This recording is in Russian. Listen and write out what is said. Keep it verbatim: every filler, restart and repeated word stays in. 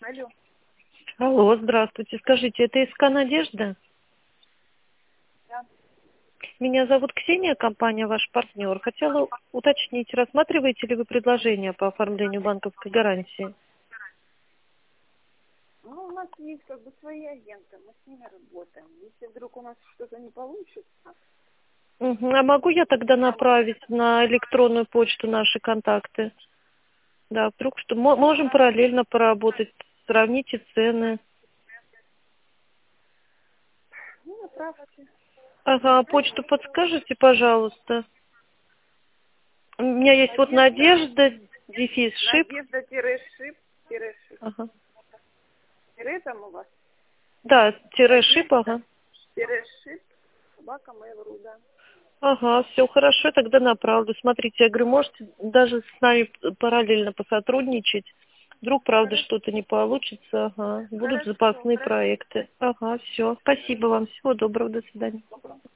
Алло. Алло, здравствуйте. Скажите, это СК «Надежда»? Да. Меня зовут Ксения, компания «Ваш партнер». Хотела уточнить, рассматриваете ли вы предложение по оформлению банковской гарантии? Ну, у нас есть как бы свои агенты, мы с ними работаем. Если вдруг у нас что-то не получится, Мгм. А могу я тогда нам направить на электронную почту наши контакты? Да, вдруг что. Мо- Можем параллельно поработать, сравните цены. ну, направьте. Ага, а почту подскажите, пожалуйста. У меня есть вот Надежда, Надежда, дефис, шип. надежда-шип, тире-шип. Ага. Тире там у вас. Да, тире шип, Надежда, ага. тире-шип, собака Mail.ru, да. Ага, все хорошо, тогда направлю. Смотрите, я говорю, можете даже с нами параллельно посотрудничать. Вдруг, правда, Хорошо, что-то не получится. Ага, будут хорошо, запасные хорошо. проекты. Ага, все. Спасибо вам. Всего доброго. До свидания.